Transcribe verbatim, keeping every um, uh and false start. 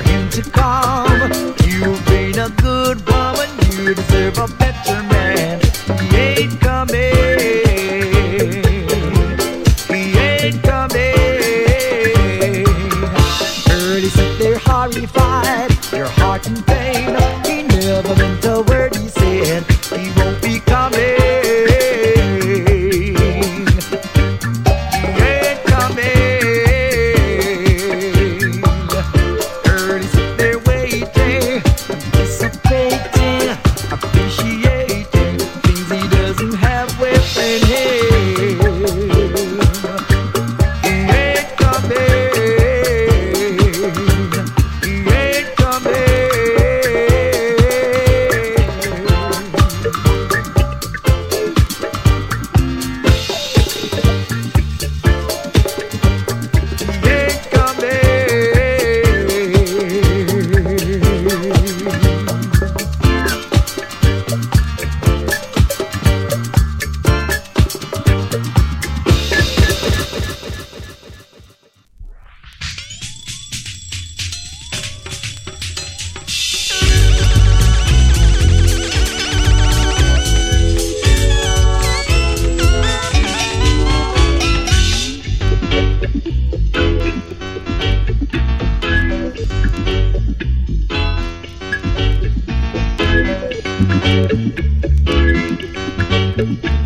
him to come. You've been a good woman, you deserve a better man. He ain't coming, he ain't coming. Early sit there horrified, your heart in pain. He never meant a word he said, he won't be coming. Thank you.